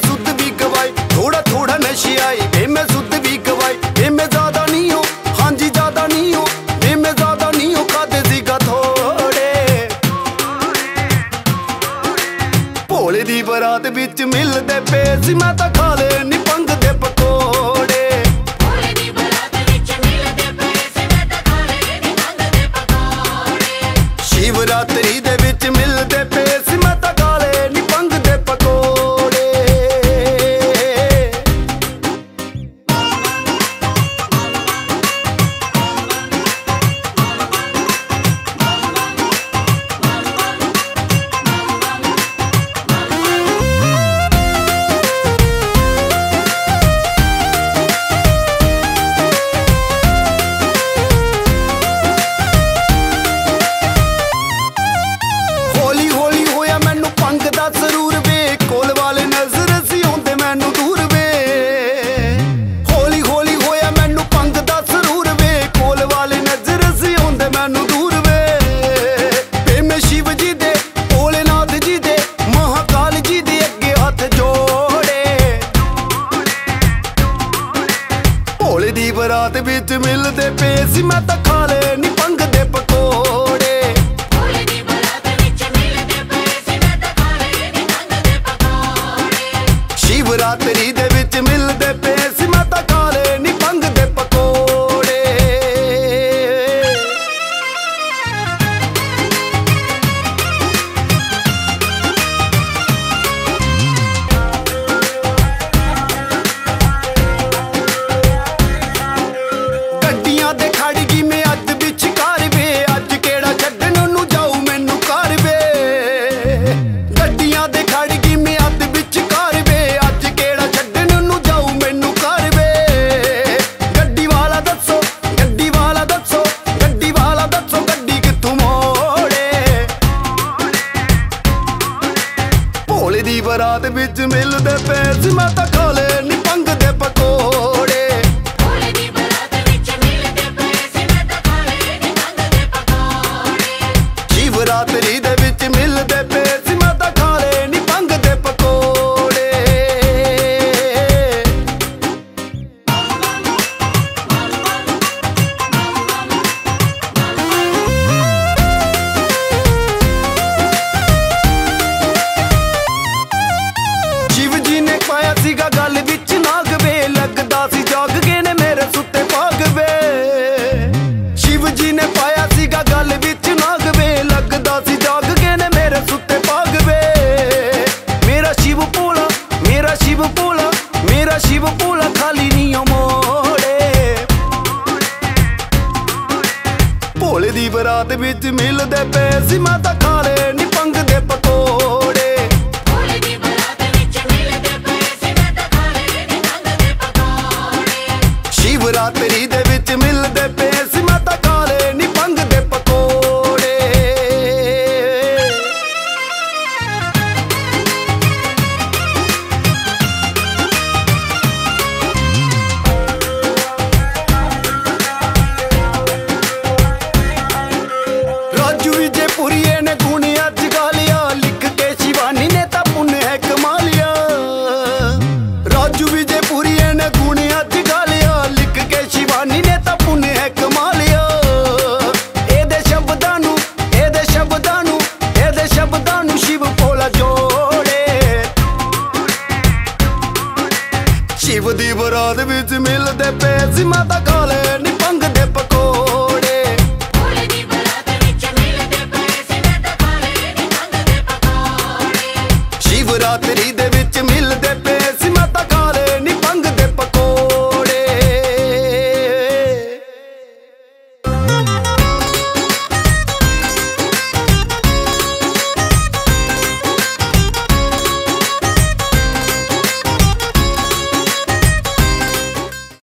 सुध भी गवाई, थोड़ा थोड़ा नशे आए वे मैं सुध भी गवाई। वे मैं ज्यादा नहीं हो, हाँ जी ज्यादा नहीं हो, वे मैं ज्यादा नहीं हो, खाते सीगा थोड़े। भोले दी बरात बिच मिलदे पे सी मैं तां खा ले नी भंग दे पकौड़े। भोले दी बरात विच मिलदे पे सी मैं तां खा ले नी भंग दे पकौड़े। शिवरात्रि दे विच मिलदे पे सी मैं तां खा ले नी भंग दे पकौड़े। हौली हौली होया मैनू भंग दा सरूर वे, कोल वाले नजर सी आउंदे मैनू दूर वे। हौली हौली होया मैनू भंग दा सरूर वे, कोल वाले नजर सी आउंदे मैनू दूर वे। वे मैं शिव जी दे, भोलेनाथ जी दे, महाकाल जी दे अगे हथ जोड़े। भोले दी बरात बिच मिलदे पे सी मैं तां खा ले नी भंग दे पकौड़े। भोले दी बरात विच मिलदे पे सी मैं तां खा ले नी भंग दे पकौड़े। शिवरात्रि दे विच मिलदे पे सी मैं तां खा ले नी भंग दे पकौड़े। गड्डियां दे खड़ गई मैं अज विचकार वे, अज केड़ा छड्डण नूं जाऊं मैनू घर वे। गड्डियां दे खड़ गई मैं अज विचकार वे, अज केड़ा छड्डण नूं जाऊं मैनू घर वे। गड्डी वाला दसो, गड्डी वाला दसो, गड्डी वाला दसो, गड्डी कित्थों मोड़े। भोले दी बरात बिच मिलदे पे सी मैं तां खा ले नी भंग दे पकौड़े। भोले दी बरात विच मिलदे पे सी मैं तां खा ले नी भंग दे पकौड़े। शिवरात्रि दे विच मिलदे पे सी मैं तां खा ले नी भंग दे पकौड़े। शिव जी ने पाया सीगा गल विच नाग वे, लगदा सी जाग गए ने मेरे सुत्ते भाग वे। शिव जी ने पाया सीगा गल विच नाग वे, लगदा सी जाग गए ने मेरे सुत्ते भाग वे। मेरा शिव भोला, मेरा शिव भोला, मेरा शिव भोला खाली नहीं मोड़े। भोले दी बरात बिच मिलदे पे सी मैं तां खा ले नी भंग दे पकौड़े। भोले दी बरात विच मिलदे पे सी मैं तां खा ले नी भंग दे पकौड़े। शिवरात्रि दे विच मिलदे पे सी मैं तां खा ले नी भंग दे पकौड़े। राजू विजयपुरीए ने गुण अज गा लिया, लिख के शिवानी ने तां पुण्य है कमा लिया। राजू विजयपुरीए ने गुण अज गा लिया, लिख के शिवानी ने तां पुण्य है कमा लिया। एदे शब्दां नूं, एदे शब्दां नूं, एदे शब्दां नूं शिव भोला जोड़े। शिव दी बरात विच मिलदे पे सी मैं तां खा ले नी भंग दे पकौड़े।